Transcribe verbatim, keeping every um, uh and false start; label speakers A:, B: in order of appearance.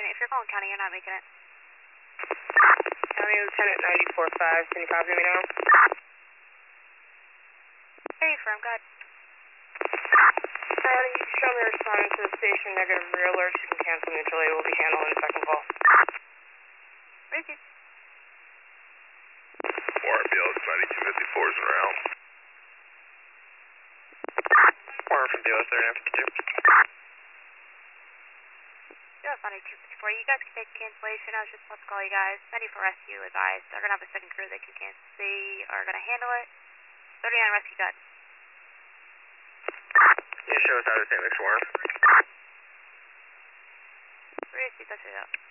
A: Lieutenant. If you're calling county, you're not making it.
B: County Lieutenant ninety-four five, can you copy me now?
A: Where are you from? Go ahead.
B: County, you show me responding to the station, negative rear alert, you can cancel mutual aid, we'll be handling the second call.
A: Where is he?
C: four R P L ninety-two fifty-four is around. four from D O S thirty-nine fifty-two.
A: Yeah, ninety-two fifty-four. You guys can take cancellation. I was just supposed to call you guys. ninety-four Rescue advised. They're going to have a second crew that can cancel. They are going to handle it. thirty-nine Rescue got.
C: Can you show us how to Saint Luke's Warren?
A: Where is he? Touch it out.